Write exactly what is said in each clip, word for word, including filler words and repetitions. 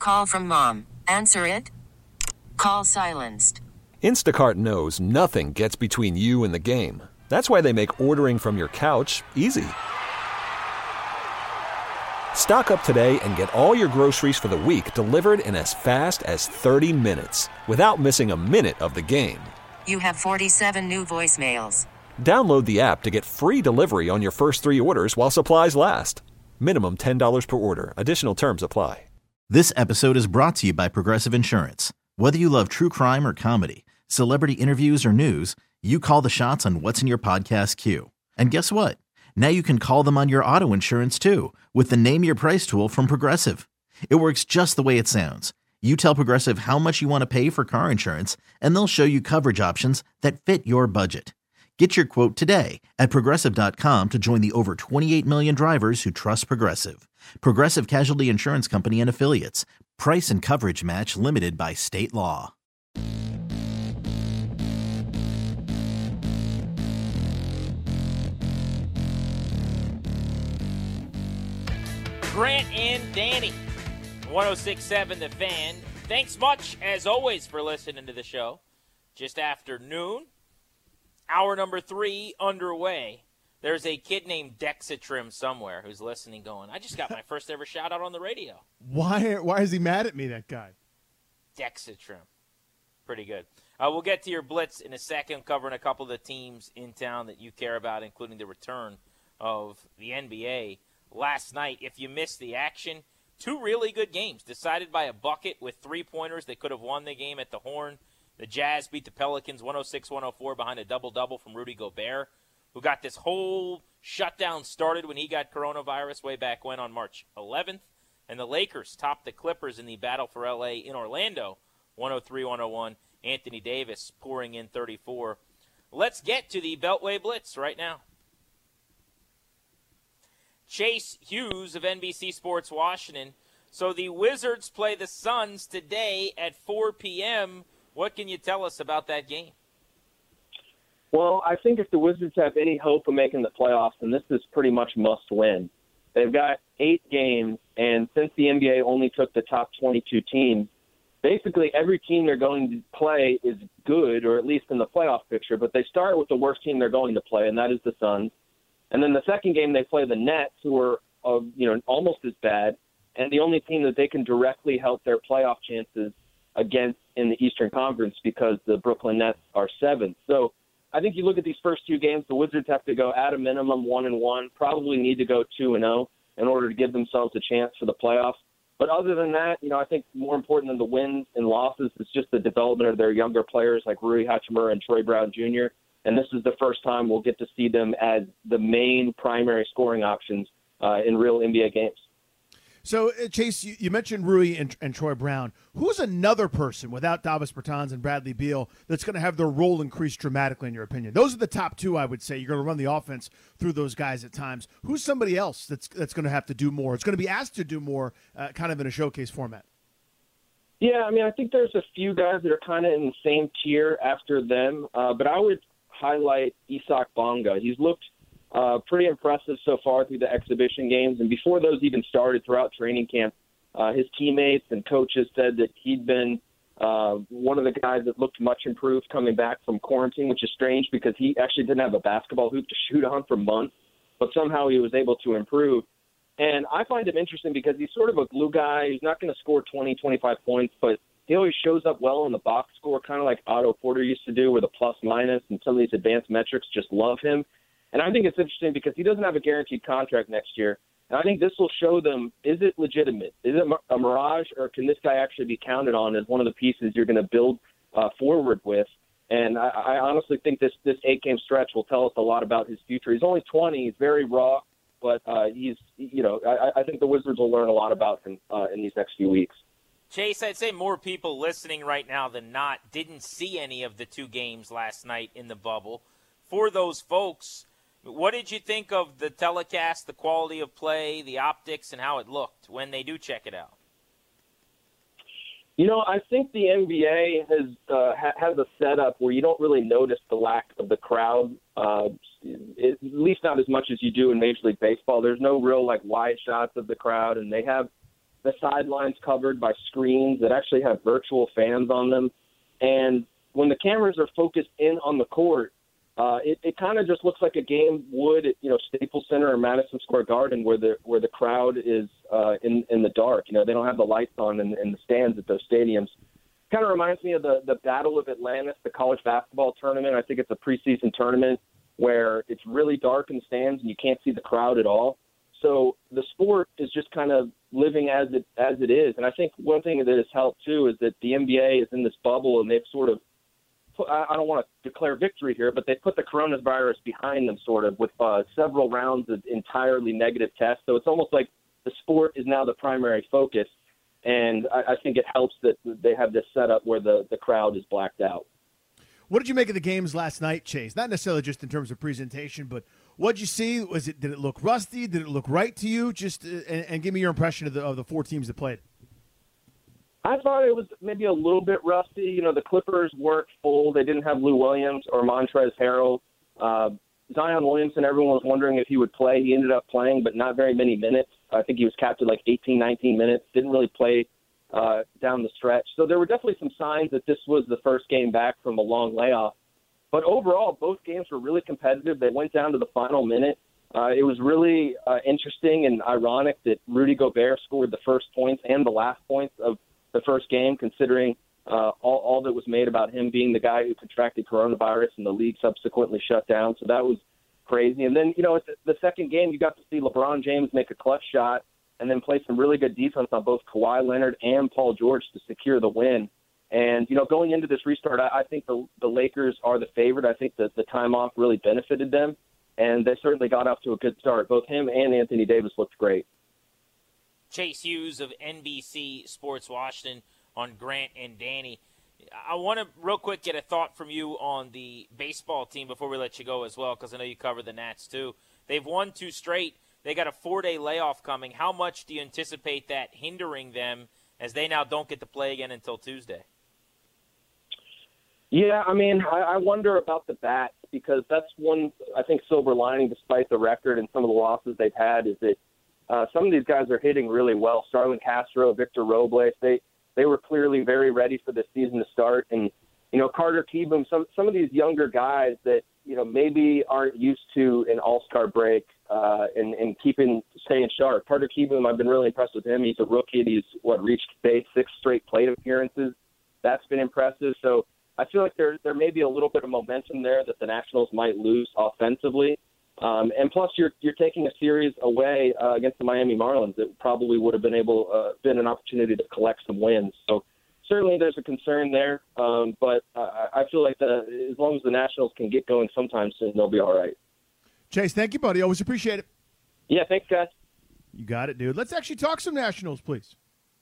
Call from mom. Answer it. Call silenced. Instacart knows nothing gets between you and the game. That's why they make ordering from your couch easy. Stock up today and get all your groceries for the week delivered in as fast as thirty minutes without missing a minute of the game. You have forty-seven new voicemails. Download the app to get free delivery on your first three orders while supplies last. Minimum ten dollars per order. Additional terms apply. This episode is brought to you by Progressive Insurance. Whether you love true crime or comedy, celebrity interviews or news, you call the shots on what's in your podcast queue. And guess what? Now you can call them on your auto insurance too with the Name Your Price tool from Progressive. It works just the way it sounds. You tell Progressive how much you want to pay for car insurance, and they'll show you coverage options that fit your budget. Get your quote today at Progressive dot com to join the over twenty-eight million drivers who trust Progressive. Progressive Casualty Insurance Company and Affiliates. Price and coverage match limited by state law. Grant and Danny, one oh six point seven The Fan. Thanks much, as always, for listening to the show. Just after noon, hour number three underway. There's a kid named Dexatrim somewhere who's listening going, I just got my first ever shout out on the radio. Why Why is he mad at me, that guy? Dexatrim. Pretty good. Uh, we'll get to your blitz in a second, covering a couple of the teams in town that you care about, including the return of the N B A. Last night, if you missed the action, two really good games decided by a bucket with three-pointers that could have won the game at the Horn. The Jazz beat the Pelicans one oh six one oh four behind a double-double from Rudy Gobert, who got this whole shutdown started when he got coronavirus way back when on March eleventh. And the Lakers topped the Clippers in the battle for L A in Orlando, one oh three one oh one. Anthony Davis pouring in thirty-four. Let's get to the Beltway Blitz right now. Chase Hughes of N B C Sports Washington. So the Wizards play the Suns today at four p.m. What can you tell us about that game? Well, I think if the Wizards have any hope of making the playoffs, then this is pretty much must win. They've got eight games, and since the N B A only took the top twenty-two teams, basically every team they're going to play is good, or at least in the playoff picture, but they start with the worst team they're going to play, and that is the Suns. And then the second game they play the Nets, who are uh, you know almost as bad, and the only team that they can directly help their playoff chances against in the Eastern Conference because the Brooklyn Nets are seventh. So I think you look at these first two games, the Wizards have to go at a minimum one and one, probably need to go two and zero in order to give themselves a chance for the playoffs. But other than that, you know, I think more important than the wins and losses is just the development of their younger players like Rui Hachimura and Troy Brown Junior And this is the first time we'll get to see them as the main primary scoring options uh, in real N B A games. So, uh, Chase, you, you mentioned Rui and, and Troy Brown. Who's another person without Davis Bertans and Bradley Beal that's going to have their role increase dramatically, in your opinion? Those are the top two, I would say. You're going to run the offense through those guys at times. Who's somebody else that's that's going to have to do more? It's going to be asked to do more, uh, kind of in a showcase format. Yeah, I mean, I think there's a few guys that are kind of in the same tier after them, uh, but I would highlight Isaac Bonga. He's looked uh, pretty impressive so far through the exhibition games, and before those even started throughout training camp, uh, his teammates and coaches said that he'd been uh, one of the guys that looked much improved coming back from quarantine, which is strange because he actually didn't have a basketball hoop to shoot on for months, but somehow he was able to improve. And I find him interesting because he's sort of a glue guy. He's not going to score twenty, twenty-five points, but he always shows up well in the box score, kind of like Otto Porter used to do with a plus-minus, and some of these advanced metrics just love him. And I think it's interesting because he doesn't have a guaranteed contract next year. And I think this will show them, is it legitimate? Is it a mirage, or can this guy actually be counted on as one of the pieces you're going to build uh, forward with? And I, I honestly think this, this eight-game stretch will tell us a lot about his future. He's only twenty. He's very raw, but uh, he's, you know, I, I think the Wizards will learn a lot about him uh, in these next few weeks. Chase, I'd say more people listening right now than not didn't see any of the two games last night in the bubble. For those folks, what did you think of the telecast, the quality of play, the optics, and how it looked when they do check it out? You know, I think the N B A has uh, ha- has a setup where you don't really notice the lack of the crowd, uh, it, at least not as much as you do in Major League Baseball. There's no real, like, wide shots of the crowd, and they have the sidelines covered by screens that actually have virtual fans on them. And when the cameras are focused in on the court, uh, it, it kind of just looks like a game would at, you know, Staples Center or Madison Square Garden where the where the crowd is uh, in, in the dark. You know, they don't have the lights on in, in the stands at those stadiums. Kind of reminds me of the, the Battle of Atlantis, the college basketball tournament. I think it's a preseason tournament where it's really dark in the stands and you can't see the crowd at all. So the sport is just kind of living as it as it is. And I think one thing that has helped, too, is that the N B A is in this bubble and they've sort of put, I don't want to declare victory here, but they put the coronavirus behind them sort of with uh, several rounds of entirely negative tests. So it's almost like the sport is now the primary focus. And I, I think it helps that they have this setup where the, the crowd is blacked out. What did you make of the games last night, Chase? Not necessarily just in terms of presentation, but what did you see? Was it did it look rusty? Did it look right to you? Just uh, and, and give me your impression of the of the four teams that played. I thought it was maybe a little bit rusty. You know, the Clippers weren't full. They didn't have Lou Williams or Montrezl Harrell. Uh, Zion Williamson, everyone was wondering if he would play. He ended up playing, but not very many minutes. I think he was capped at like eighteen, nineteen minutes. Didn't really play uh, down the stretch. So there were definitely some signs that this was the first game back from a long layoff. But overall, both games were really competitive. They went down to the final minute. Uh, it was really uh, interesting and ironic that Rudy Gobert scored the first points and the last points of the first game, considering uh, all, all that was made about him being the guy who contracted coronavirus and the league subsequently shut down. So that was crazy. And then, you know, at the, the second game, you got to see LeBron James make a clutch shot and then play some really good defense on both Kawhi Leonard and Paul George to secure the win. And, you know, going into this restart, I, I think the, the Lakers are the favorite. I think that the time off really benefited them, and they certainly got off to a good start. Both him and Anthony Davis looked great. Chase Hughes of N B C Sports Washington on Grant and Danny. I want to real quick get a thought from you on the baseball team before we let you go as well, because I know you cover the Nats too. They've won two straight. They got a four-day layoff coming. How much do you anticipate that hindering them as they now don't get to play again until Tuesday? Yeah, I mean, I, I wonder about the bats because that's one, I think, silver lining despite the record and some of the losses they've had is that uh, some of these guys are hitting really well. Starlin Castro, Victor Robles, they they were clearly very ready for the season to start. And, you know, Carter Kieboom, some, some of these younger guys that, you know, maybe aren't used to an all-star break uh, and, and keeping, staying sharp. Carter Kieboom, I've been really impressed with him. He's a rookie. He's, what, reached base six straight plate appearances. That's been impressive. So I feel like there there may be a little bit of momentum there that the Nationals might lose offensively. Um, and plus, you're you're taking a series away uh, against the Miami Marlins that probably would have been able uh, been an opportunity to collect some wins. So certainly there's a concern there, um, but uh, I feel like the, as long as the Nationals can get going sometime soon, they'll be all right. Chase, thank you, buddy. Always appreciate it. Yeah, thanks, guys. You got it, dude. Let's actually talk some Nationals, please.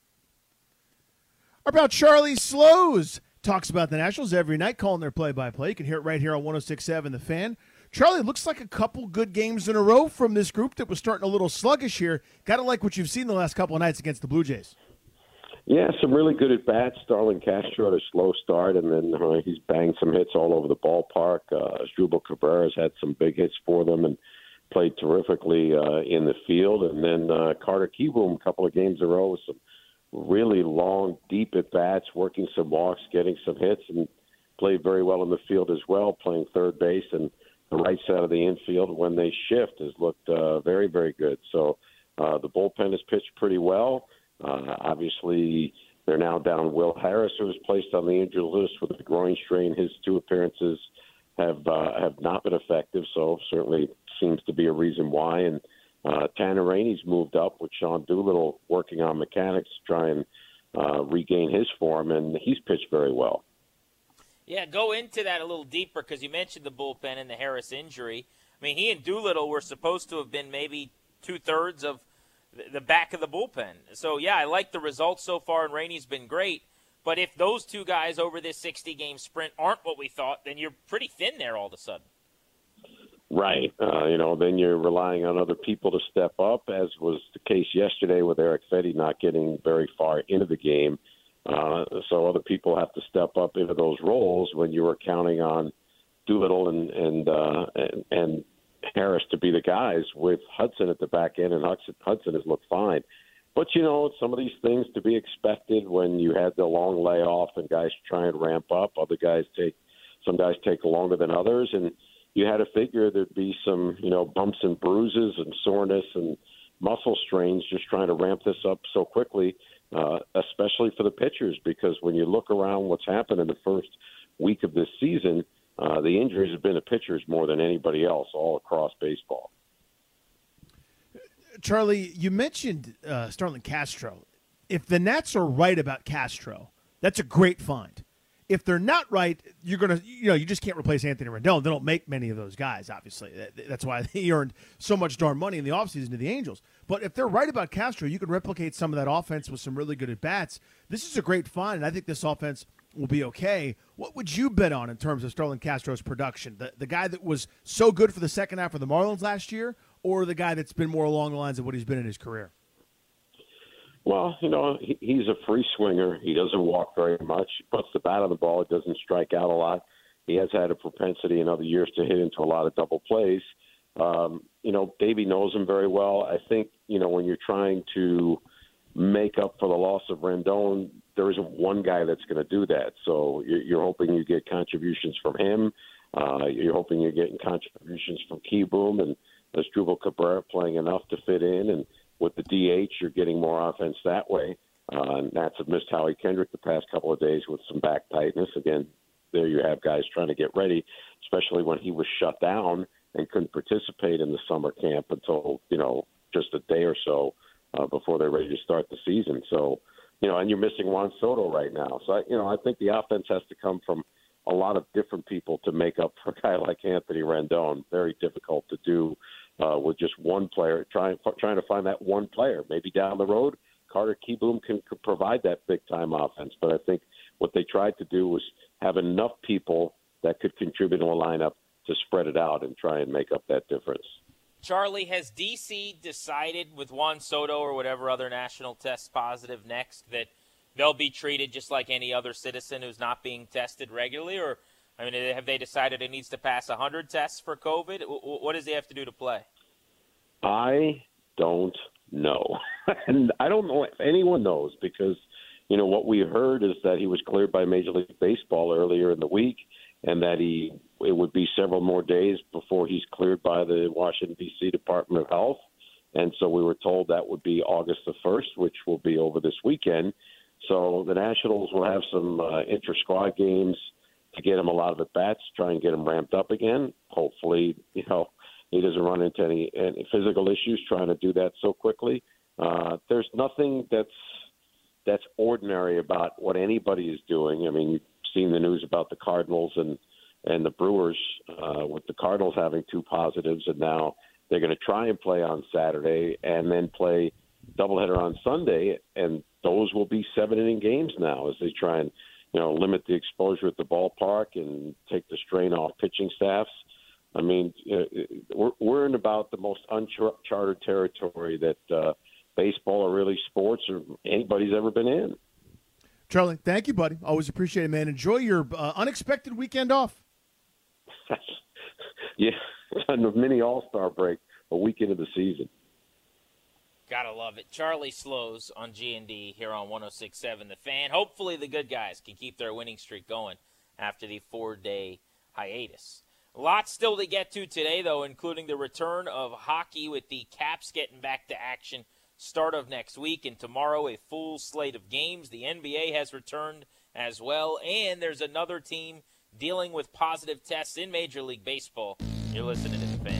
How about Charlie Slows? Talks about the Nationals every night, calling their play-by-play. You can hear it right here on one oh six point seven The Fan. Charlie, looks like a couple good games in a row from this group that was starting a little sluggish here. Got to like what you've seen the last couple of nights against the Blue Jays. Yeah, some really good at-bats. Starlin Castro had a slow start, and then uh, he's banged some hits all over the ballpark. Uh, Asdrubal Cabrera's had some big hits for them and played terrifically uh, in the field. And then uh, Carter Kieboom, a couple of games in a row with some really long, deep at-bats, working some walks, getting some hits, and played very well in the field as well, playing third base and the right side of the infield. When they shift, has looked uh, very, very good. So uh, the bullpen has pitched pretty well. Uh, obviously, they're now down Will Harris, who was placed on the injured list with a groin strain. His two appearances have uh, have not been effective, so certainly seems to be a reason why. And Uh, Tanner Rainey's moved up with Sean Doolittle working on mechanics to try and uh, regain his form, and he's pitched very well. Yeah, go into that a little deeper because you mentioned the bullpen and the Harris injury. I mean, he and Doolittle were supposed to have been maybe two-thirds of the back of the bullpen. So, yeah, I like the results so far, and Rainey's been great. But if those two guys over this sixty-game sprint aren't what we thought, then you're pretty thin there all of a sudden. Right. Uh, you know, then you're relying on other people to step up, as was the case yesterday with Eric Fedde not getting very far into the game. Uh, so other people have to step up into those roles when you were counting on Doolittle and and, uh, and and Harris to be the guys with Hudson at the back end, and Hudson, Hudson has looked fine. But, you know, some of these things to be expected when you had the long layoff and guys try and ramp up. Other guys take – some guys take longer than others. And you had to figure there'd be some, you know, bumps and bruises and soreness and muscle strains just trying to ramp this up so quickly, uh, especially for the pitchers, because when you look around what's happened in the first week of this season, uh, the injuries have been the pitchers more than anybody else all across baseball. Charlie, you mentioned uh, Starlin Castro. If the Nats are right about Castro, that's a great find. If they're not right, you're gonna, you know, you just can't replace Anthony Rendon. They don't make many of those guys, obviously. That's why they earned so much darn money in the offseason to the Angels. But if they're right about Castro, you can replicate some of that offense with some really good at-bats. This is a great find, and I think this offense will be okay. What would you bet on in terms of Starlin Castro's production? The, the guy that was so good for the second half of the Marlins last year, or the guy that's been more along the lines of what he's been in his career? Well, you know, he, he's a free swinger. He doesn't walk very much. He puts the bat on the ball. He doesn't strike out a lot. He has had a propensity in other years to hit into a lot of double plays. Um, you know, Davey knows him very well. I think, you know, when you're trying to make up for the loss of Rendon, there isn't one guy that's going to do that. So you're, you're hoping you get contributions from him. Uh, you're hoping you're getting contributions from Kieboom and Asdrubal Cabrera playing enough to fit in, and with the D H, you're getting more offense that way. Uh, Nats have missed Howie Kendrick the past couple of days with some back tightness. Again, there you have guys trying to get ready, especially when he was shut down and couldn't participate in the summer camp until, you know, just a day or so uh, before they're ready to start the season. So, you know, and you're missing Juan Soto right now. So, I, you know, I think the offense has to come from a lot of different people to make up for a guy like Anthony Rendon. Very difficult to do uh, with just one player, trying trying to find that one player. Maybe down the road, Carter Kieboom can, can provide that big-time offense. But I think what they tried to do was have enough people that could contribute to a lineup to spread it out and try and make up that difference. Charlie, has D C decided with Juan Soto or whatever other national tests positive next that they'll be treated just like any other citizen who's not being tested regularly? Or, I mean, have they decided it needs to pass one hundred tests for COVID? What does he have to do to play? I don't know. And I don't know if anyone knows because, you know, what we heard is that he was cleared by Major League Baseball earlier in the week and that he it would be several more days before he's cleared by the Washington, D C Department of Health. And so we were told that would be August the first, which will be over this weekend. So the Nationals will have some uh, inter-squad games to get him a lot of at-bats, try and get him ramped up again. Hopefully, you know, he doesn't run into any, any physical issues trying to do that so quickly. Uh, there's nothing that's that's ordinary about what anybody is doing. I mean, you've seen the news about the Cardinals and, and the Brewers, uh, with the Cardinals having two positives, and now they're going to try and play on Saturday and then play doubleheader on Sunday, and those will be seven-inning games now as they try and, you know, limit the exposure at the ballpark and take the strain off pitching staffs. I mean, we're, we're in about the most uncharted territory that uh, baseball or really sports or anybody's ever been in. Charlie, thank you, buddy. Always appreciate it, man. Enjoy your uh, unexpected weekend off. Yeah, on the mini All-Star break, a week into the season. Gotta love it. Charlie Slows on G and D here on one oh six point seven The Fan. Hopefully the good guys can keep their winning streak going after the four-day hiatus. Lots still to get to today, though, including the return of hockey with the Caps getting back to action start of next week, and tomorrow a full slate of games. The N B A has returned as well, and there's another team dealing with positive tests in Major League Baseball. You're listening to The Fan.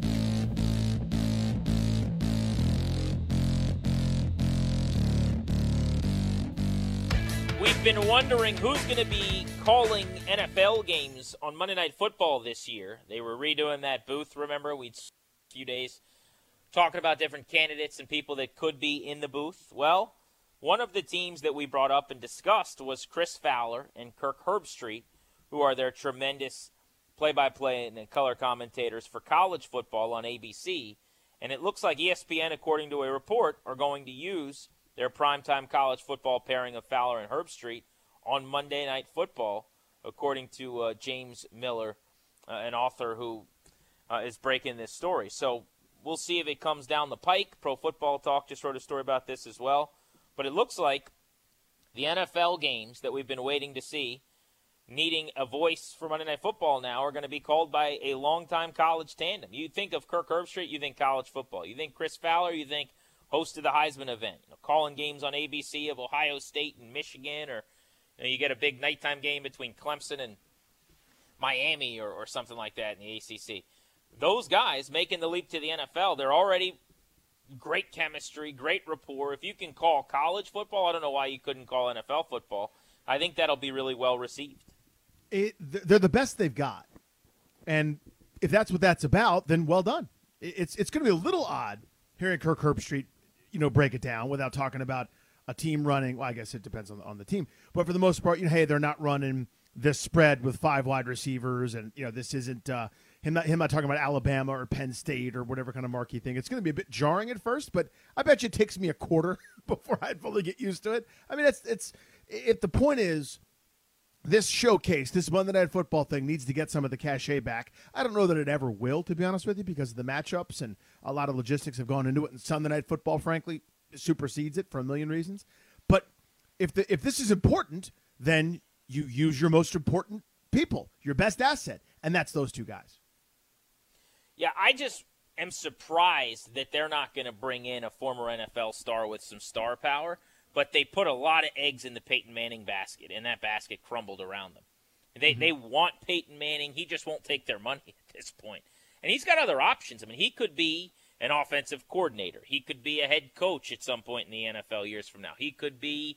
We've been wondering who's going to be calling N F L games on Monday Night Football this year. They were redoing that booth, remember? We'd a few days talking about different candidates and people that could be in the booth. Well, one of the teams that we brought up and discussed was Chris Fowler and Kirk Herbstreit, who are their tremendous play-by-play and color commentators for college football on A B C. And it looks like E S P N, according to a report, are going to use their primetime college football pairing of Fowler and Herbstreit on Monday Night Football, according to uh, James Miller, uh, an author who uh, is breaking this story. So we'll see if it comes down the pike. Pro Football Talk just wrote a story about this as well. But it looks like the N F L games that we've been waiting to see, needing a voice for Monday Night Football now, are going to be called by a longtime college tandem. You think of Kirk Herbstreit, you think college football. You think Chris Fowler, you think host of the Heisman event. You know, calling games on A B C of Ohio State and Michigan, or you know, you get a big nighttime game between Clemson and Miami or, or something like that in the A C C. Those guys making the leap to the N F L, they're already great chemistry, great rapport. If you can call college football, I don't know why you couldn't call N F L football. I think that'll be really well received. It, they're the best they've got. And if that's what that's about, then well done. It's it's going to be a little odd hearing Kirk Herbstreit, you know, break it down without talking about a team running. Well, I guess it depends on, on the team. But for the most part, you know, hey, they're not running this spread with five wide receivers, and, you know, this isn't uh, him not him not talking about Alabama or Penn State or whatever kind of marquee thing. It's going to be a bit jarring at first, but I bet you it takes me a quarter before I fully get used to it. I mean, it's it's if the point is this showcase, this Monday Night Football thing needs to get some of the cachet back. I don't know that it ever will, to be honest with you, because of the matchups and a lot of logistics have gone into it. And Sunday Night Football, frankly, supersedes it for a million reasons. But if the if this is important, then you use your most important people, your best asset, and that's those two guys. Yeah, I just am surprised that they're not going to bring in a former N F L star with some star power. But they put a lot of eggs in the Peyton Manning basket, and that basket crumbled around them. They mm-hmm. they want Peyton Manning. He just won't take their money at this point. And he's got other options. I mean, he could be an offensive coordinator. He could be a head coach at some point in the N F L years from now. He could be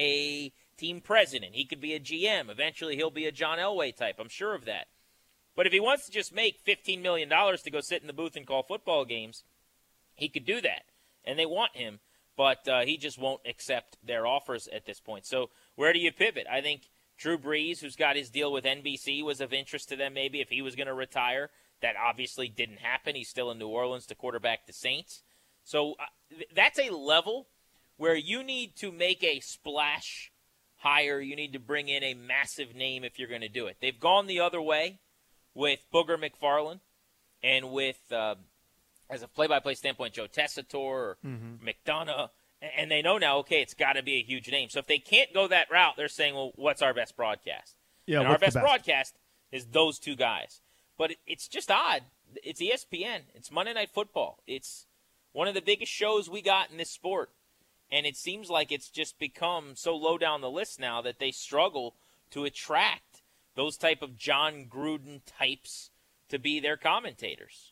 a team president. He could be a G M. Eventually, he'll be a John Elway type. I'm sure of that. But if he wants to just make fifteen million dollars to go sit in the booth and call football games, he could do that. And they want him. But uh, he just won't accept their offers at this point. So where do you pivot? I think Drew Brees, who's got his deal with N B C, was of interest to them maybe if he was going to retire. That obviously didn't happen. He's still in New Orleans to quarterback the Saints. So uh, th- that's a level where you need to make a splash hire. You need to bring in a massive name if you're going to do it. They've gone the other way with Booger McFarland and with uh, – as a play-by-play standpoint, Joe Tessitore or mm-hmm. McDonough, and they know now, okay, it's got to be a huge name. So if they can't go that route, they're saying, well, what's our best broadcast? Yeah, and our best, best broadcast is those two guys. But it, it's just odd. It's E S P N. It's Monday Night Football. It's one of the biggest shows we got in this sport. And it seems like it's just become so low down the list now that they struggle to attract those type of John Gruden types to be their commentators.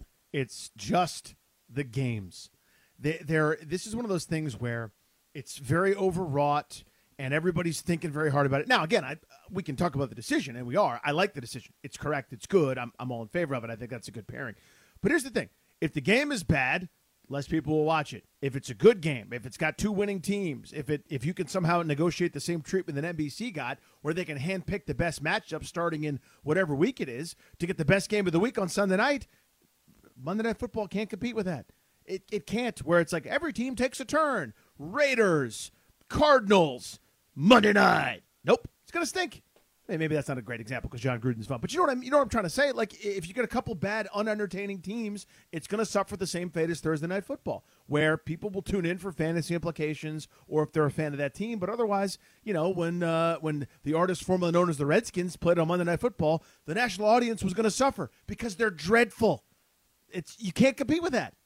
It's just the games. They, they're, this is one of those things where it's very overwrought and everybody's thinking very hard about it. Now, again, I, we can talk about the decision, and we are. I like the decision. It's correct. It's good. I'm, I'm all in favor of it. I think that's a good pairing. But here's the thing. If the game is bad, less people will watch it. If it's a good game, if it's got two winning teams, if it if you can somehow negotiate the same treatment that N B C got, where they can handpick the best matchup starting in whatever week it is to get the best game of the week on Sunday night, Monday Night Football can't compete with that. It it can't, where it's like every team takes a turn. Raiders, Cardinals, Monday night. Nope, it's going to stink. Maybe that's not a great example because John Gruden's fun. But you know what I'm, you know what I'm trying to say? Like, if you get a couple bad, unentertaining teams, it's going to suffer the same fate as Thursday Night Football, where people will tune in for fantasy implications or if they're a fan of that team. But otherwise, you know, when uh, when the artist formerly known as the Redskins played on Monday Night Football, the national audience was going to suffer because they're dreadful. It's you can't compete with that.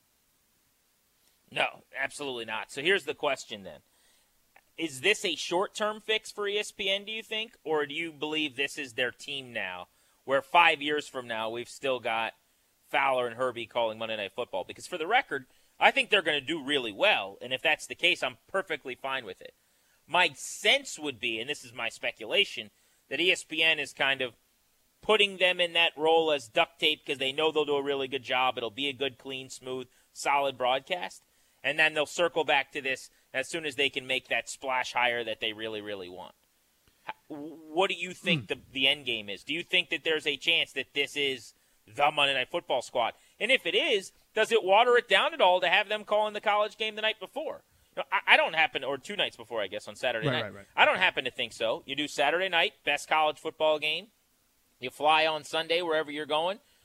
No, absolutely not. So here's the question then. Is this a short-term fix for E S P N, do you think? Or do you believe this is their team now, where five years from now we've still got Fowler and Herbie calling Monday Night Football? Because for the record, I think they're going to do really well. And if that's the case, I'm perfectly fine with it. My sense would be, and this is my speculation, that E S P N is kind of putting them in that role as duct tape because they know they'll do a really good job. It'll be a good, clean, smooth, solid broadcast. And then they'll circle back to this as soon as they can make that splash hire that they really, really want. What do you think mm. the, the end game is? Do you think that there's a chance that this is the Monday Night Football squad? And if it is, does it water it down at all to have them calling the college game the night before? You know, I, I don't happen, or two nights before, I guess, on Saturday right, night. Right, right. I don't happen to think so. You do Saturday night, best college football game. You fly on Sunday wherever you're going.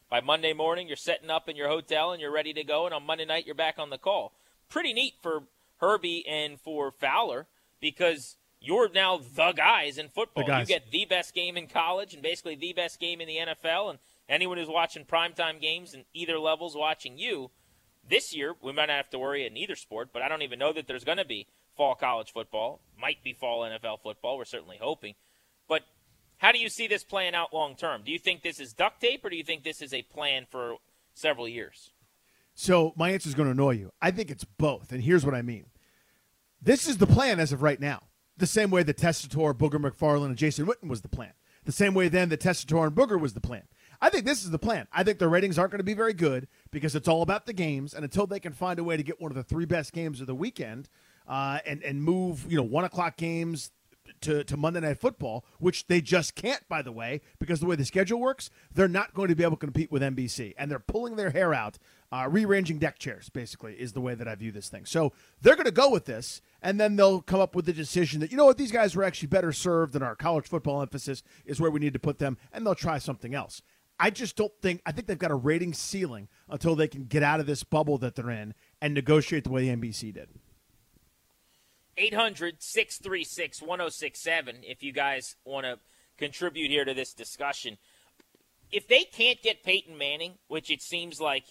By Monday morning, you're setting up in your hotel and you're ready to go, and on Monday night, you're back on the call. Pretty neat for Herbie and for Fowler because you're now the guys in football. Guys. You get the best game in college and basically the best game in the N F L, and anyone who's watching primetime games in either level's watching you. This year, we might not have to worry in either sport, but I don't even know that there's going to be fall college football. Might be fall N F L football. We're certainly hoping. But how do you see this playing out long term? Do you think this is duct tape, or do you think this is a plan for several years? So my answer is going to annoy you. I think it's both, and here's what I mean. This is the plan as of right now. The same way that Tessitore, Booger McFarland, and Jason Witten was the plan. The same way then that Tessitore and Booger was the plan. I think this is the plan. I think their ratings aren't going to be very good because it's all about the games, and until they can find a way to get one of the three best games of the weekend uh, and and move you know one o'clock games to, to Monday Night Football, which they just can't, by the way, because the way the schedule works, they're not going to be able to compete with N B C, and they're pulling their hair out, uh, rearranging deck chairs, basically, is the way that I view this thing. So they're going to go with this, and then they'll come up with the decision that, you know what, these guys were actually better served, and our college football emphasis is where we need to put them, and they'll try something else. I just don't think – I think they've got a rating ceiling until they can get out of this bubble that they're in and negotiate the way the N B C did. eight hundred, six three six, one oh six seven if you guys want to contribute here to this discussion. If they can't get Peyton Manning, which it seems like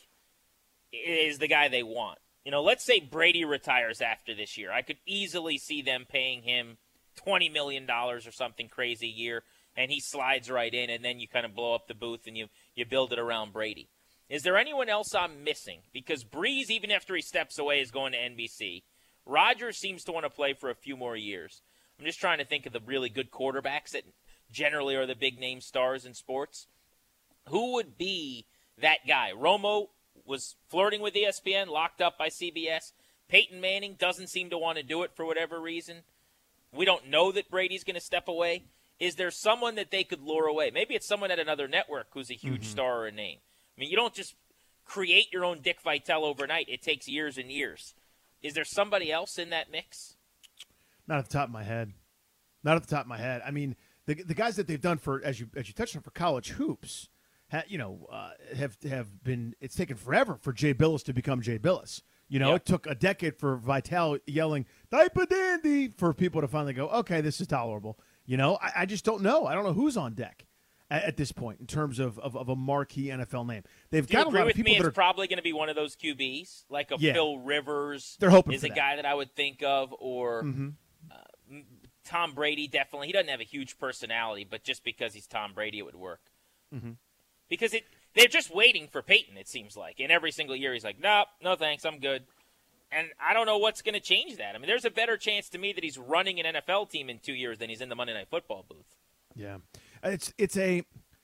is the guy they want, you know, let's say Brady retires after this year. I could easily see them paying him twenty million dollars or something crazy a year, and he slides right in, and then you kind of blow up the booth and you, you build it around Brady. Is there anyone else I'm missing? Because Breeze, even after he steps away, is going to N B C. Rodgers seems to want to play for a few more years. I'm just trying to think of the really good quarterbacks that generally are the big-name stars in sports. Who would be that guy? Romo was flirting with E S P N, locked up by C B S. Peyton Manning doesn't seem to want to do it for whatever reason. We don't know that Brady's going to step away. Is there someone that they could lure away? Maybe it's someone at another network who's a huge mm-hmm. star or a name. I mean, you don't just create your own Dick Vitale overnight. It takes years and years. Is there somebody else in that mix? Not at the top of my head. Not at the top of my head. I mean, the the guys that they've done for, as you as you touched on, for college hoops, ha, you know, uh, have have been. It's taken forever for Jay Billis to become Jay Billis. You know, yep. It took a decade for Vitale yelling "Diaper Dandy" for people to finally go, okay, this is tolerable. You know, I, I just don't know. I don't know who's on deck at, at this point in terms of, of, of a marquee N F L name. They've Do got you a agree lot with of people me? that It's are probably going to be one of those Q Bs, like a yeah. Phil Rivers. They're hoping is for a that. guy that I would think of, or mm-hmm. uh, Tom Brady. Definitely, he doesn't have a huge personality, but just because he's Tom Brady, it would work. Mm-hmm. Because it, they're just waiting for Peyton. It seems like, and every single year he's like, "Nope, no thanks, I'm good." And I don't know what's going to change that. I mean, there's a better chance to me that he's running an N F L team in two years than he's in the Monday Night Football booth. Yeah, it's it's a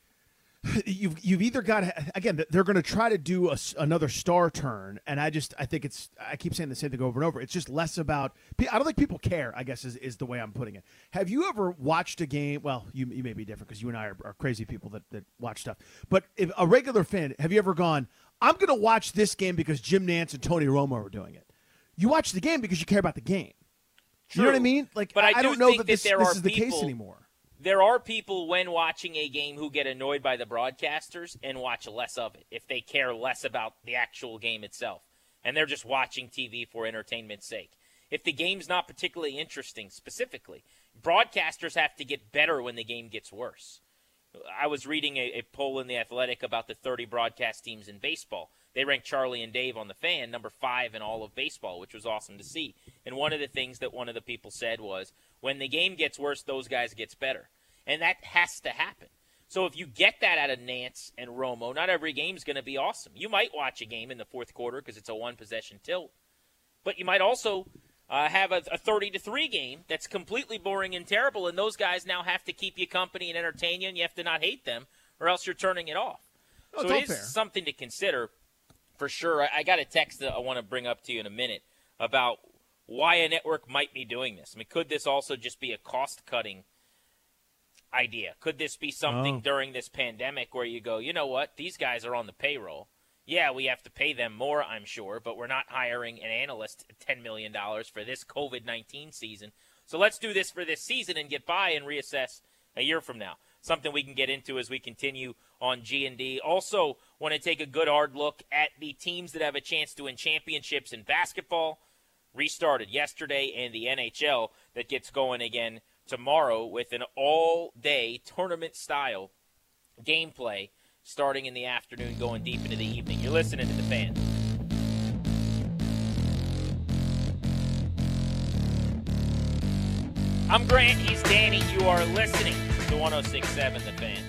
you've you've either got again they're going to try to do a, another star turn, and I just I think it's I keep saying the same thing over and over. It's just less about I don't think people care. I guess is, is the way I'm putting it. Have you ever watched a game? Well, you you may be different because you and I are, are crazy people that, that watch stuff. But if a regular fan, have you ever gone? I'm going to watch this game because Jim Nantz and Tony Romo are doing it. You watch the game because you care about the game. True. You know what I mean? Like, but I, I do don't know think that this, that there this are is the people, case anymore. There are people when watching a game who get annoyed by the broadcasters and watch less of it if they care less about the actual game itself. And they're just watching T V for entertainment's sake. If the game's not particularly interesting specifically, broadcasters have to get better when the game gets worse. I was reading a, a poll in The Athletic about the thirty broadcast teams in baseball. They ranked Charlie and Dave on the Fan number five in all of baseball, which was awesome to see. And one of the things that one of the people said was, when the game gets worse, those guys gets better. And that has to happen. So if you get that out of Nantz and Romo, not every game's going to be awesome. You might watch a game in the fourth quarter because it's a one-possession tilt. But you might also uh, have a, a thirty to three game that's completely boring and terrible, and those guys now have to keep you company and entertain you, and you have to not hate them, or else you're turning it off. Oh, so it is fair. Something to consider. For sure. I, I got a text that I want to bring up to you in a minute about why a network might be doing this. I mean, could this also just be a cost-cutting idea? Could this be something oh. during this pandemic where you go, you know what, these guys are on the payroll. Yeah, we have to pay them more, I'm sure, but we're not hiring an analyst at ten million dollars for this covid nineteen season. So let's do this for this season and get by and reassess a year from now. something we can get into as we continue on G and D. Also, want to take a good hard look at the teams that have a chance to win championships in basketball. Restarted yesterday, and the N H L that gets going again tomorrow with an all-day tournament-style gameplay starting in the afternoon, going deep into the evening. You're listening to The Fan. I'm Grant, he's Danny. You are listening to one oh six point seven The Fan.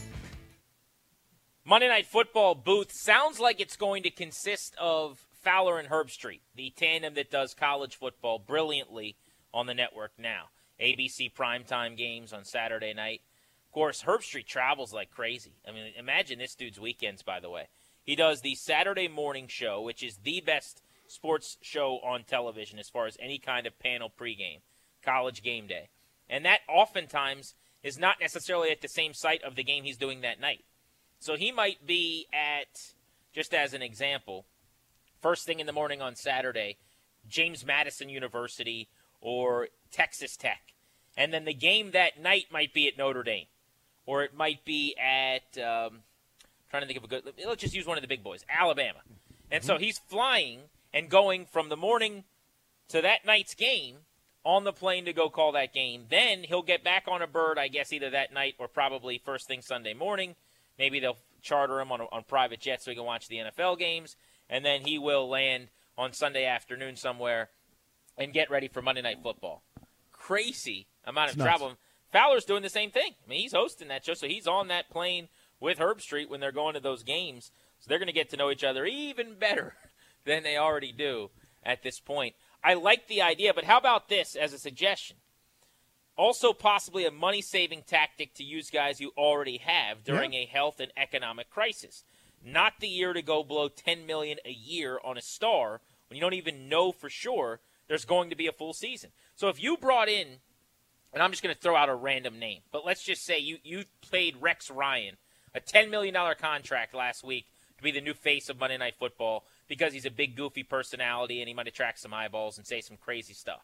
Monday Night Football booth sounds like it's going to consist of Fowler and Herbstreit, the tandem that does college football brilliantly on the network now. A B C primetime games on Saturday night. Of course, Herbstreit travels like crazy. I mean, imagine this dude's weekends, by the way. He does the Saturday morning show, which is the best sports show on television as far as any kind of panel pregame, College Game Day. And that oftentimes is not necessarily at the same site of the game he's doing that night. So he might be at, just as an example, first thing in the morning on Saturday, James Madison University or Texas Tech. And then the game that night might be at Notre Dame. Or it might be at, um, I'm trying to think of a good, let's just use one of the big boys, Alabama. And so he's flying and going from the morning to that night's game on the plane to go call that game. Then he'll get back on a bird, I guess, either that night or probably first thing Sunday morning. Maybe they'll charter him on, a, on private jets so he can watch the N F L games. And then he will land on Sunday afternoon somewhere and get ready for Monday Night Football. Crazy amount of It's travel. nuts. Fowler's doing the same thing. I mean, he's hosting that show, so he's on that plane with Herbstreit when they're going to those games. So they're going to get to know each other even better than they already do at this point. I like the idea, but how about this as a suggestion? Also possibly a money-saving tactic to use guys you already have during Yeah. a health and economic crisis. Not the year to go blow ten million dollars a year on a star when you don't even know for sure there's going to be a full season. So if you brought in, and I'm just going to throw out a random name, but let's just say you, you paid Rex Ryan a ten million dollars contract last week to be the new face of Monday Night Football because he's a big, goofy personality and he might attract some eyeballs and say some crazy stuff.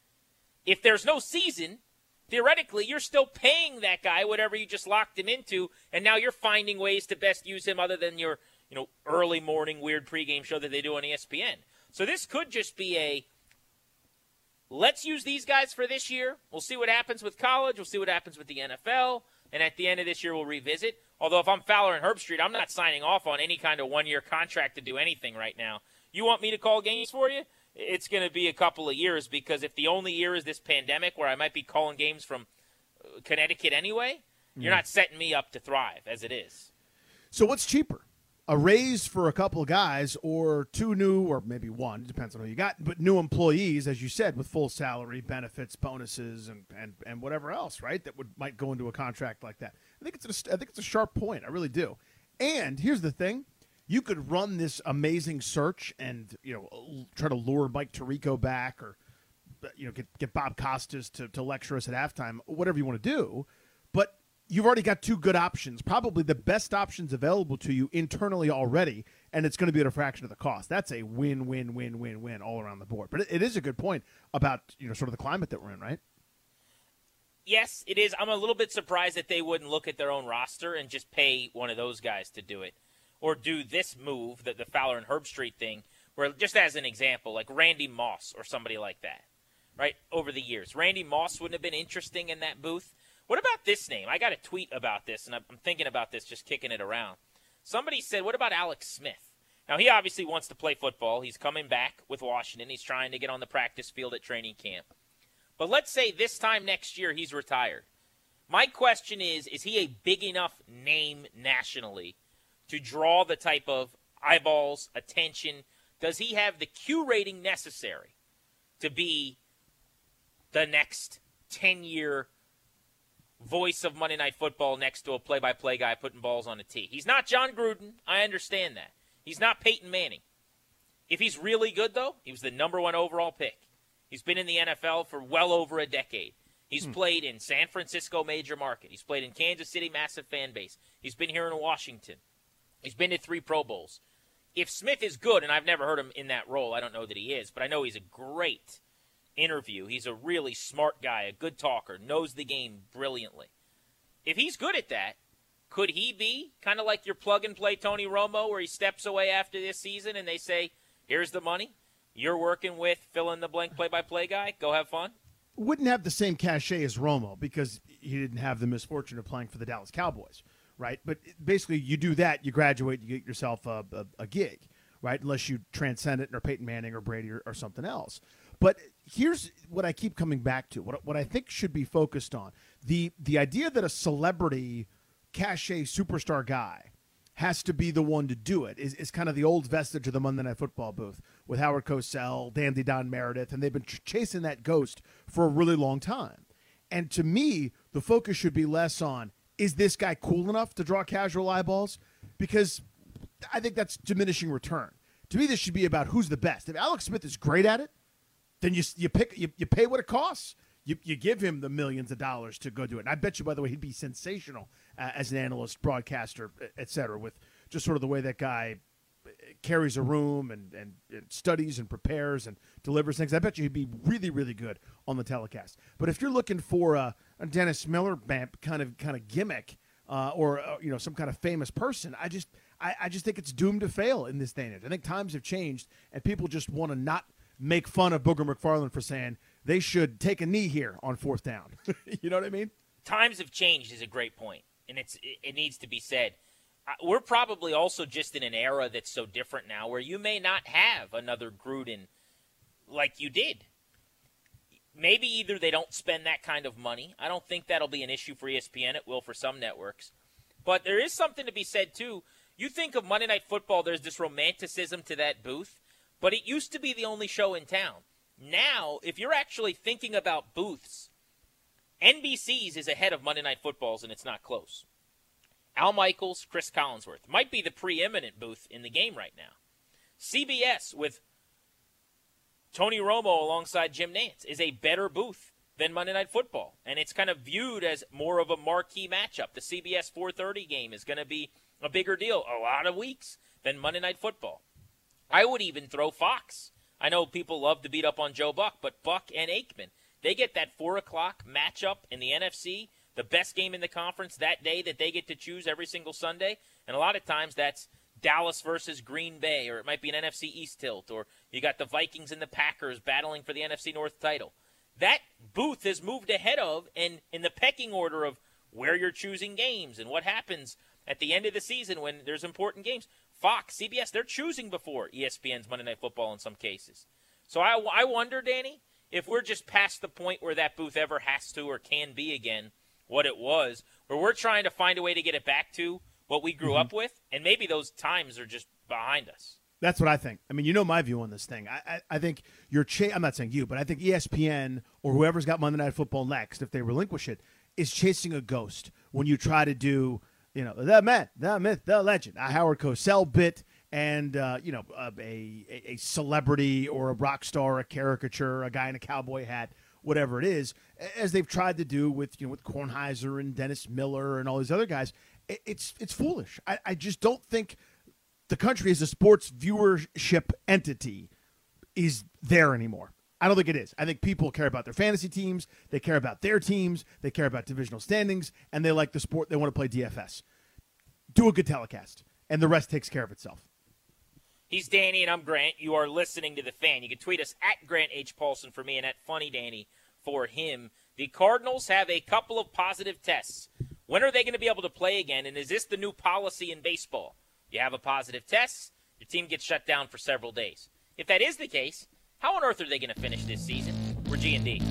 If there's no season, theoretically, you're still paying that guy whatever you just locked him into, and now you're finding ways to best use him other than your, you know, early morning weird pregame show that they do on E S P N. So this could just be a, let's use these guys for this year. We'll see what happens with college. We'll see what happens with the N F L. And at the end of this year, we'll revisit. Although if I'm Fowler and Herbstreit, I'm not signing off on any kind of one-year contract to do anything right now. You want me to call games for you? It's going to be a couple of years because if the only year is this pandemic where I might be calling games from Connecticut anyway, yeah. You're not setting me up to thrive as it is. So what's cheaper? A raise for a couple of guys or two new, or maybe one, depends on who you got, but new employees, as you said, with full salary, benefits, bonuses, and, and, and whatever else, right, that would might go into a contract like that. I think it's a, I think it's a sharp point. I really do. And here's the thing. You could run this amazing search and, you know, try to lure Mike Tirico back or, you know, get, get Bob Costas to, to lecture us at halftime, whatever you want to do. But you've already got two good options, probably the best options available to you internally already, and it's going to be at a fraction of the cost. That's a win, win, win, win, win all around the board. But it, it is a good point about, you know, sort of the climate that we're in, right? Yes, it is. I'm a little bit surprised that they wouldn't look at their own roster and just pay one of those guys to do it. Or do this move, the, the Fowler and Herbstreit thing, where just as an example, like Randy Moss or somebody like that, right, over the years. Randy Moss wouldn't have been interesting in that booth. What about this name? I got a tweet about this, and I'm thinking about this, just kicking it around. Somebody said, what about Alex Smith? Now, he obviously wants to play football. He's coming back with Washington. He's trying to get on the practice field at training camp. But let's say this time next year he's retired. My question is, is he a big enough name nationally to draw the type of eyeballs, attention? Does he have the Q rating necessary to be the next ten-year voice of Monday Night Football next to a play-by-play guy putting balls on a tee? He's not John Gruden. I understand that. He's not Peyton Manning. If he's really good, though, he was the number one overall pick. He's been in the N F L for well over a decade. He's hmm. played in San Francisco, major market. He's played in Kansas City, massive fan base. He's been here in Washington. He's been to three Pro Bowls. If Smith is good, and I've never heard him in that role, I don't know that he is, but I know he's a great interview. He's a really smart guy, a good talker, knows the game brilliantly. if he's good at that, could he be kind of like your plug-and-play Tony Romo where he steps away after this season and they say, here's the money, you're working with fill-in-the-blank play-by-play guy, go have fun? Wouldn't have the same cachet as Romo because he didn't have the misfortune of playing for the Dallas Cowboys, right? But basically you do that, you graduate, you get yourself a, a, a gig, right, unless you transcend it or Peyton Manning or Brady or, or something else. But here's what I keep coming back to, what, what I think should be focused on. The, the idea that a celebrity cachet superstar guy has to be the one to do it is, is kind of the old vestige of the Monday Night Football booth with Howard Cosell, Dandy Don Meredith, and they've been ch- chasing that ghost for a really long time. And to me, the focus should be less on, is this guy cool enough to draw casual eyeballs? Because I think that's diminishing return. To me, this should be about who's the best. If Alex Smith is great at it, then you you pick you, you pay what it costs. You you give him the millions of dollars to go do it. And I bet you, by the way, he'd be sensational uh, as an analyst, broadcaster, et cetera, with just sort of the way that guy carries a room and, and, and studies and prepares and delivers things. I bet you he'd be really, really good on the telecast. But if you're looking for a, a Dennis Miller kind of kind of gimmick uh, or uh, you know some kind of famous person, I just I, I just think it's doomed to fail in this day and age. I think times have changed, and people just want to not make fun of Booger McFarland for saying they should take a knee here on fourth down. You know what I mean? Times have changed is a great point, and it's it needs to be said. We're probably also just in an era that's so different now where you may not have another Gruden like you did. Maybe either they don't spend that kind of money. I don't think that'll be an issue for E S P N. It will for some networks. But there is something to be said, too. You think of Monday Night Football, there's this romanticism to that booth, but it used to be the only show in town. Now, if you're actually thinking about booths, N B C's is ahead of Monday Night Football's, and it's not close. Al Michaels, Chris Collinsworth might be the preeminent booth in the game right now. C B S with Tony Romo alongside Jim Nantz is a better booth than Monday Night Football, and it's kind of viewed as more of a marquee matchup. The C B S four thirty game is going to be a bigger deal a lot of weeks than Monday Night Football. I would even throw Fox. I know people love to beat up on Joe Buck, but Buck and Aikman, they get that four o'clock matchup in the N F C, the best game in the conference that day that they get to choose every single Sunday. And a lot of times that's Dallas versus Green Bay, or it might be an N F C East tilt, or you got the Vikings and the Packers battling for the N F C North title. That booth has moved ahead of, and in the pecking order of where you're choosing games and what happens at the end of the season when there's important games. Fox, C B S, they're choosing before E S P N's Monday Night Football in some cases. So I, I wonder, Danny, if we're just past the point where that booth ever has to or can be again what it was, where we're trying to find a way to get it back to what we grew mm-hmm. up with, and maybe those times are just behind us. That's what I think. I mean, you know my view on this thing. I I, I think you're cha- I'm not saying you, but I think E S P N or whoever's got Monday Night Football next, if they relinquish it, is chasing a ghost when you try to do, you know, the man, the myth, the legend, a Howard Cosell bit, and, uh, you know, a, a, a celebrity or a rock star, a caricature, a guy in a cowboy hat, whatever it is, as they've tried to do with, you know, with Kornheiser and Dennis Miller and all these other guys. It, it's it's foolish. I, I just don't think the country as a sports viewership entity is there anymore. I don't think it is. I think people care about their fantasy teams. They care about their teams. They care about divisional standings, and they like the sport. They want to play D F S. Do a good telecast, and the rest takes care of itself. He's Danny, and I'm Grant. You are listening to The Fan. You can tweet us at Grant H. Paulson for me and at Funny Danny for him. The Cardinals have a couple of positive tests. When are they going to be able to play again, and is this the new policy in baseball? You have a positive test, your team gets shut down for several days. If that is the case, how on earth are they going to finish this season? We're G and D.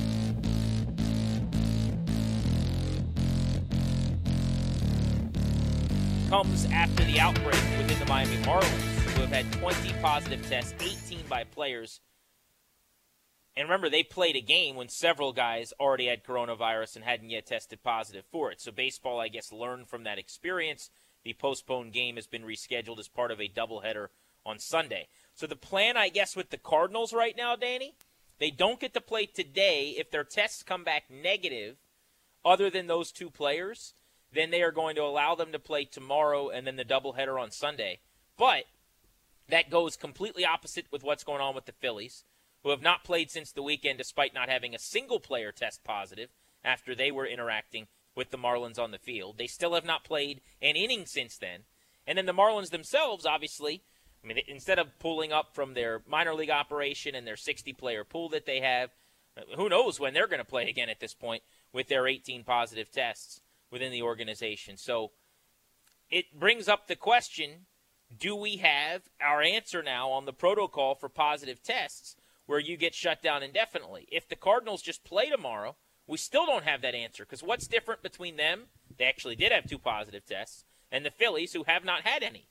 Comes after the outbreak within the Miami Marlins, who have had twenty positive tests, eighteen by players. And remember, they played a game when several guys already had coronavirus and hadn't yet tested positive for it. So baseball, I guess, learned from that experience. The postponed game has been rescheduled as part of a doubleheader on Sunday. So the plan, I guess, with the Cardinals right now, Danny, they don't get to play today. If their tests come back negative, other than those two players, then they are going to allow them to play tomorrow and then the doubleheader on Sunday. But that goes completely opposite with what's going on with the Phillies, who have not played since the weekend despite not having a single player test positive after they were interacting with the Marlins on the field. They still have not played an inning since then. And then the Marlins themselves, obviously, I mean, instead of pulling up from their minor league operation and their sixty-player pool that they have, who knows when they're going to play again at this point with their eighteen positive tests within the organization. So it brings up the question, do we have our answer now on the protocol for positive tests where you get shut down indefinitely? If the Cardinals just play tomorrow, we still don't have that answer, because what's different between them, they actually did have two positive tests, and the Phillies, who have not had any?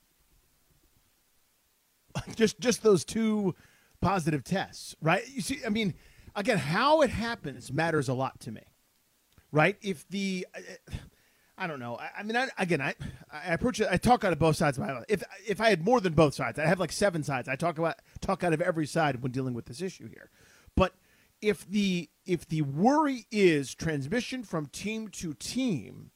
Just just those two positive tests, right? You see, I mean, again, how it happens matters a lot to me, right? If the, I don't know. I, I mean, I, again, I I approach it. I talk out of both sides of my life. If if I had more than both sides, I have like seven sides. I talk about talk out of every side when dealing with this issue here. But if the if the worry is transmission from team to team,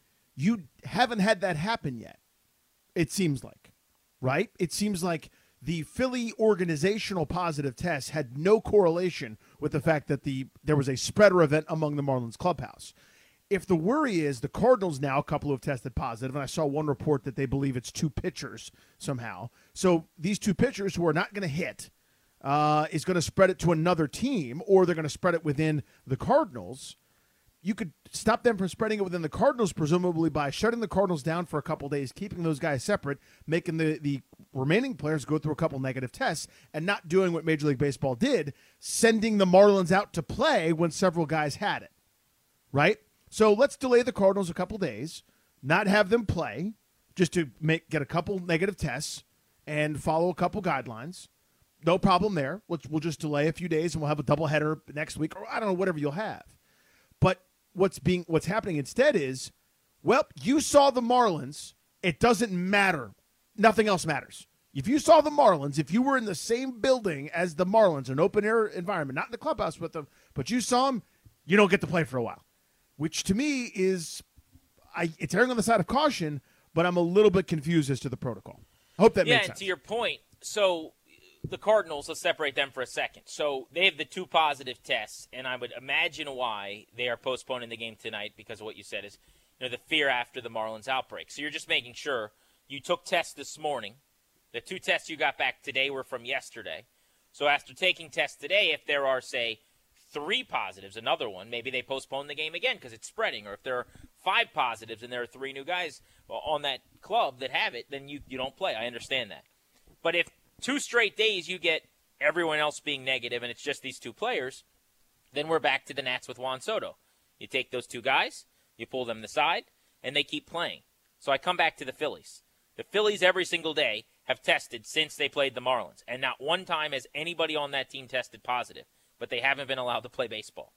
you haven't had that happen yet. It seems like, right? It seems like the Philly organizational positive test had no correlation with the fact that the there was a spreader event among the Marlins clubhouse. If the worry is the Cardinals now, a couple have tested positive, and I saw one report that they believe it's two pitchers somehow. So these two pitchers who are not going to hit uh, is going to spread it to another team, or they're going to spread it within the Cardinals. You could stop them from spreading it within the Cardinals, presumably by shutting the Cardinals down for a couple days, keeping those guys separate, making the, the remaining players go through a couple negative tests, and not doing what Major League Baseball did, sending the Marlins out to play when several guys had it, right? So let's delay the Cardinals a couple days, not have them play, just to make get a couple negative tests and follow a couple guidelines. No problem there. Let's, we'll just delay a few days, and we'll have a doubleheader next week, or I don't know, whatever you'll have. But what's being what's happening instead is, well, you saw the Marlins. It doesn't matter. Nothing else matters. If you saw the Marlins, if you were in the same building as the Marlins, an open-air environment, not in the clubhouse with them, but you saw them, you don't get to play for a while. Which to me is, I, it's erring on the side of caution, but I'm a little bit confused as to the protocol. I hope that yeah, makes and sense. To your point, so the Cardinals, let's separate them for a second. So they have the two positive tests, and I would imagine why they are postponing the game tonight because of what you said is, you know, the fear after the Marlins outbreak. So you're just making sure you took tests this morning. The two tests you got back today were from yesterday. So after taking tests today, if there are, say, three positives, another one, maybe they postpone the game again because it's spreading. Or if there are five positives and there are three new guys on that club that have it, then you, you don't play. I understand that. But if two straight days you get everyone else being negative and it's just these two players, then we're back to the Nats with Juan Soto. You take those two guys, you pull them aside, and they keep playing. So I come back to the Phillies. The Phillies every single day have tested since they played the Marlins, and not one time has anybody on that team tested positive, but they haven't been allowed to play baseball.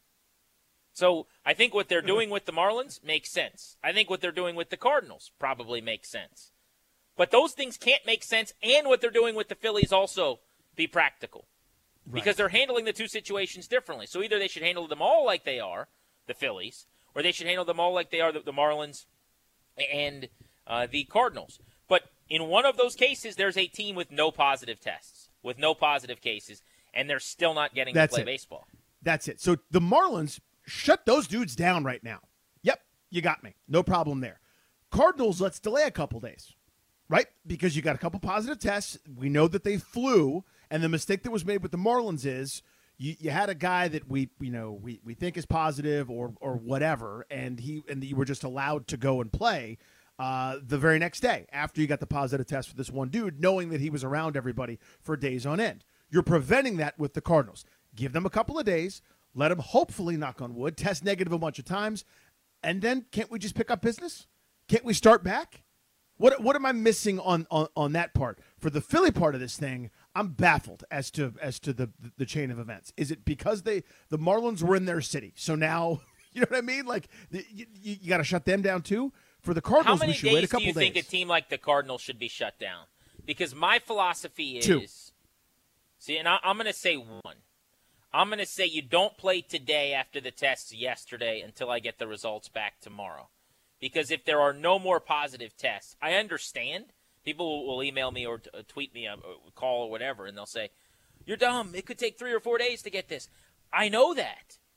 So I think what they're doing with the Marlins makes sense. I think what they're doing with the Cardinals probably makes sense. But those things can't make sense, and what they're doing with the Phillies also be practical. Right. Because they're handling the two situations differently. So either they should handle them all like they are, the Phillies, or they should handle them all like they are, the, the Marlins and uh, the Cardinals. But in one of those cases, there's a team with no positive tests, with no positive cases, and they're still not getting That's to play it. baseball. That's it. So the Marlins, shut those dudes down right now. Yep, you got me. No problem there. Cardinals, let's delay a couple days, right? Because you got a couple positive tests. We know that they flew, and the mistake that was made with the Marlins is you, you had a guy that we you know we, we think is positive or or whatever, and he and you were just allowed to go and play uh, the very next day after you got the positive test for this one dude, knowing that he was around everybody for days on end. You're preventing that with the Cardinals. Give them a couple of days. Let them hopefully, knock on wood, test negative a bunch of times. And then can't we just pick up business? Can't we start back? What what am I missing on, on, on that part? For the Philly part of this thing, I'm baffled as to as to the, the chain of events. Is it because they the Marlins were in their city? So now, you know what I mean? Like, the, you, you got to shut them down too? For the Cardinals, How many we should wait a days do couple you days. think a team like the Cardinals should be shut down? Because my philosophy is... Two. See, and I, I'm going to say one. I'm going to say you don't play today after the tests yesterday until I get the results back tomorrow. Because if there are no more positive tests, I understand. People will email me or t- tweet me, or call or whatever, and they'll say, you're dumb. It could take three or four days to get this. I know that.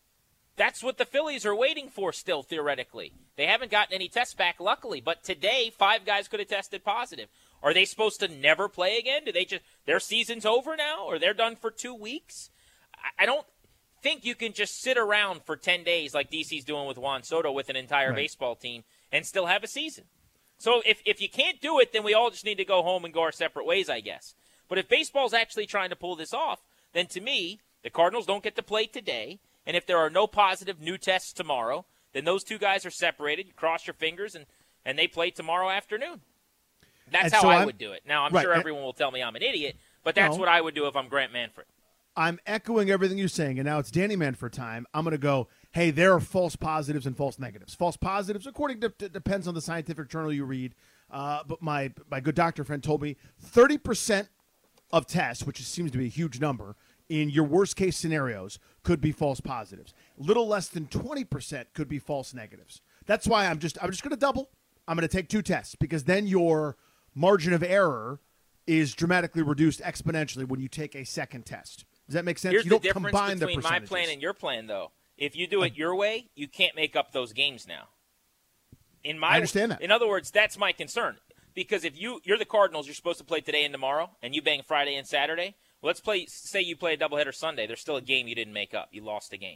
that's what the Phillies are waiting for still, theoretically. They haven't gotten any tests back, luckily. But today, five guys could have tested positive. Are they supposed to never play again? Do they just their season's over now, or they're done for two weeks? I don't think you can just sit around for ten days like D C's doing with Juan Soto with an entire right. baseball team and still have a season. So if if you can't do it, then we all just need to go home and go our separate ways, I guess. But if baseball's actually trying to pull this off, then to me, the Cardinals don't get to play today. And if there are no positive new tests tomorrow, then those two guys are separated. You cross your fingers, and, and they play tomorrow afternoon. That's and how so I I'm, would do it. Now, I'm right, sure and, everyone will tell me I'm an idiot, but that's no, what I would do if I'm Grant Manfred. I'm echoing everything you're saying, and now it's Danny Manfred time. I'm going to go, hey, there are false positives and false negatives. False positives, according to, it depends on the scientific journal you read, uh, but my, my good doctor friend told me thirty percent of tests, which seems to be a huge number, in your worst-case scenarios could be false positives. Little less than twenty percent could be false negatives. That's why I'm just I'm just going to double. I'm going to take two tests because then your margin of error is dramatically reduced exponentially when you take a second test. Does that make sense? Here's you don't the difference combine between the my percentages. plan and your plan, though. If you do it your way, you can't make up those games now. In my, I understand that. In other words, that's my concern. Because if you, you're the Cardinals, you're supposed to play today and tomorrow, and you bang Friday and Saturday, well, let's play, say you play a doubleheader Sunday. There's still a game you didn't make up. You lost a game.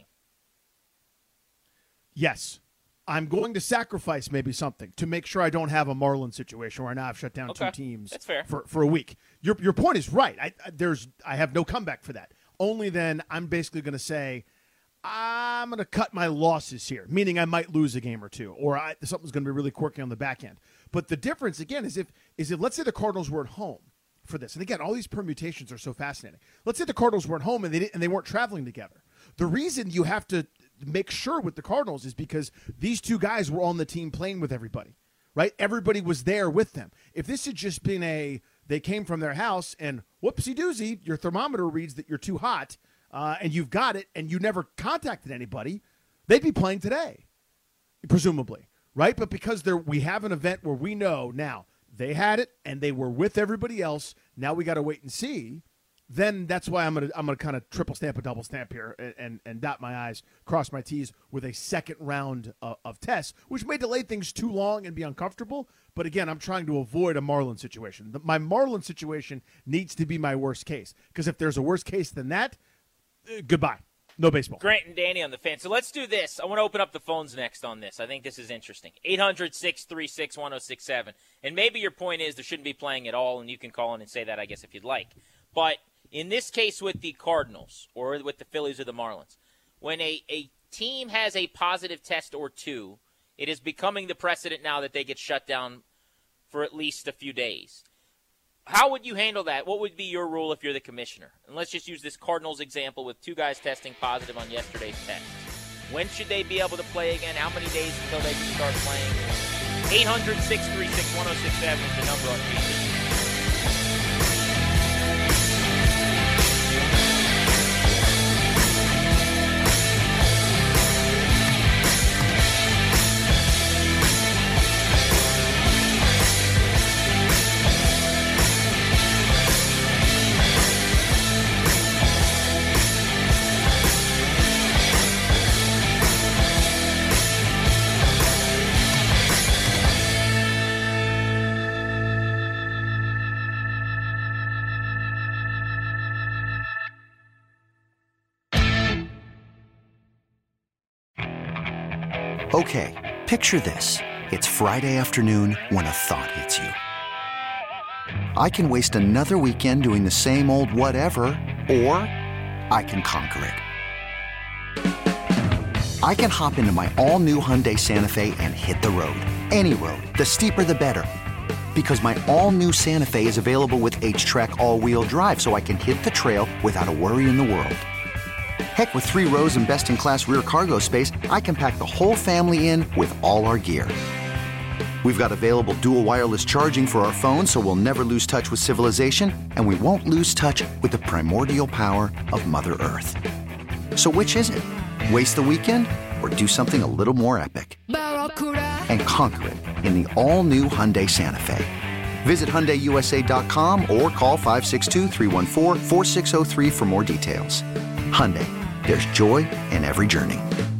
Yes. I'm going to sacrifice maybe something to make sure I don't have a Marlins situation where now I've shut down okay. two teams That's fair. for for a week. Your your point is right. I, I there's I have no comeback for that. Only then I'm basically going to say I'm going to cut my losses here, meaning I might lose a game or two, or I, something's going to be really quirky on the back end. But the difference again is if is if let's say the Cardinals were at home for this, and again all these permutations are so fascinating. Let's say the Cardinals were at home and they didn't, and they weren't traveling together. The reason you have to make sure with the Cardinals is because these two guys were on the team playing with everybody, right? Everybody was there with them. If this had just been a, they came from their house and whoopsie doozy, your thermometer reads that you're too hot uh, and you've got it and you never contacted anybody, they'd be playing today, presumably, right? But because there, we have an event where we know now they had it and they were with everybody else, now we got to wait and see. Then that's why I'm gonna I'm gonna kind of triple stamp a double stamp here and, and, and dot my I's, cross my T's with a second round of, of tests, which may delay things too long and be uncomfortable. But again, I'm trying to avoid a Marlin situation. The, my Marlin situation needs to be my worst case because if there's a worse case than that, uh, goodbye, no baseball. Grant and Danny on the fan. So let's do this. I want to open up the phones next on this. I think this is interesting. eight hundred, six three six, one oh six seven. And maybe your point is there shouldn't be playing at all, and you can call in and say that, I guess, if you'd like. But in this case with the Cardinals or with the Phillies or the Marlins, when a, a team has a positive test or two, it is becoming the precedent now that they get shut down for at least a few days. How would you handle that? What would be your rule if you're the commissioner? And let's just use this Cardinals example with two guys testing positive on yesterday's test. When should they be able to play again? How many days until they can start playing? eight hundred, six three six, one oh six seven is the number on G C. Okay, picture this. It's Friday afternoon when a thought hits you. I can waste another weekend doing the same old whatever, or I can conquer it. I can hop into my all-new Hyundai Santa Fe and hit the road. Any road. The steeper, the better. Because my all-new Santa Fe is available with H-Track all-wheel drive, so I can hit the trail without a worry in the world. Heck, with three rows and best-in-class rear cargo space, I can pack the whole family in with all our gear. We've got available dual wireless charging for our phones, so we'll never lose touch with civilization, and we won't lose touch with the primordial power of Mother Earth. So which is it? Waste the weekend or do something a little more epic? And conquer it in the all-new Hyundai Santa Fe. Visit Hyundai U S A dot com or call five six two, three one four, four six zero three for more details. Hyundai, there's joy in every journey.